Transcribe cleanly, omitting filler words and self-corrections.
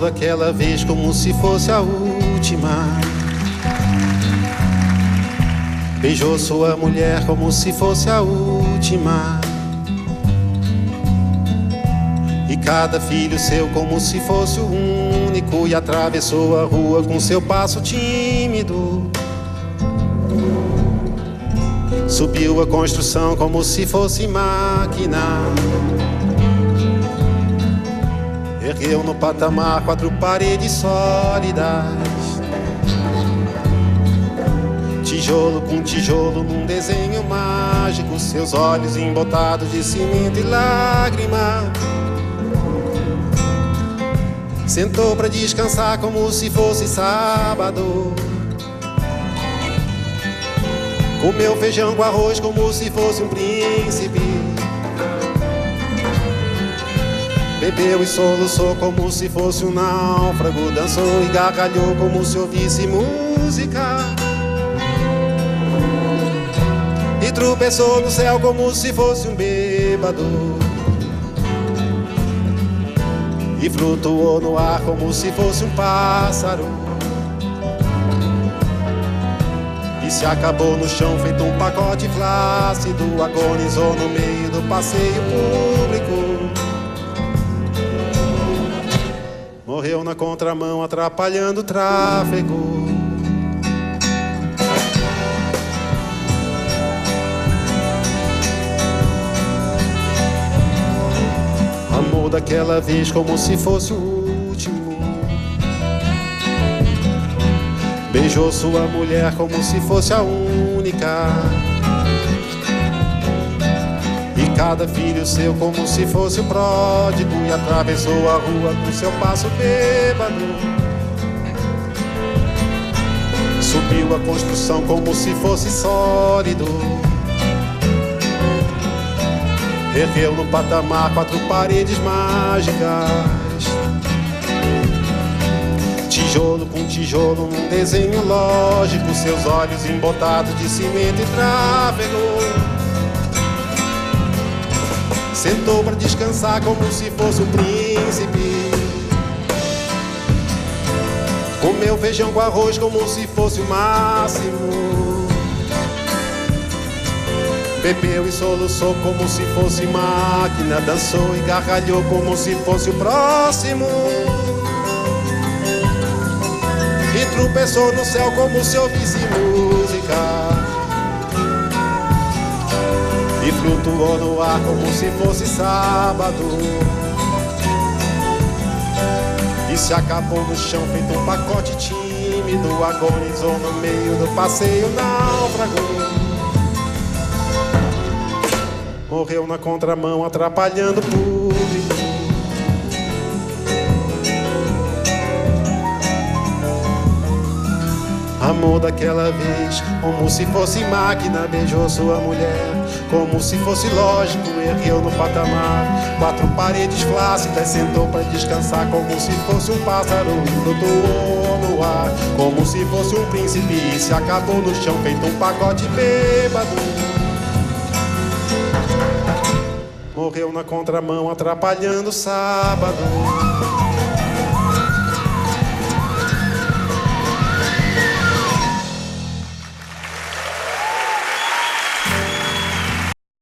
daquela vez como se fosse a última. Beijou sua mulher como se fosse a última. E cada filho seu como se fosse o único. E atravessou a rua com seu passo tímido. Subiu a construção como se fosse máquina. Ergueu no patamar 4 paredes sólidas. Tijolo com tijolo num desenho mágico. Seus olhos embotados de cimento e lágrima. Sentou pra descansar como se fosse sábado. Comeu feijão com arroz como se fosse um príncipe. Bebeu e soluçou como se fosse um náufrago. Dançou e gargalhou como se ouvisse música. E tropeçou no céu como se fosse um bêbado. E flutuou no ar como se fosse um pássaro. E se acabou no chão feito um pacote flácido. Agonizou no meio do passeio público. Morreu na contramão atrapalhando o tráfego. Amou daquela vez como se fosse o último. Beijou sua mulher como se fosse a única. E cada filho seu como se fosse o pródigo. E atravessou a rua com seu passo bêbado. Subiu a construção como se fosse sólido. Ergueu no patamar 4 paredes mágicas. Tijolo com tijolo num desenho lógico. Seus olhos embotados de cimento e tráfego. Sentou pra descansar como se fosse um príncipe. Comeu feijão com arroz como se fosse o máximo. Bebeu e soluçou como se fosse máquina. Dançou e gargalhou como se fosse o próximo. E tropeçou no céu como se ouvisse música. E flutuou no ar como se fosse sábado. E se acabou no chão feito um pacote tímido. Agonizou no meio do passeio náufrago. Morreu na contramão atrapalhando o público. Amou daquela vez como se fosse máquina. Beijou sua mulher como se fosse lógico. Ergueu no patamar 4 paredes flácidas. Sentou pra descansar como se fosse um pássaro. Flutuou no ar como se fosse um príncipe. E se acabou no chão feito um pacote bêbado. Morreu na contramão atrapalhando o sábado.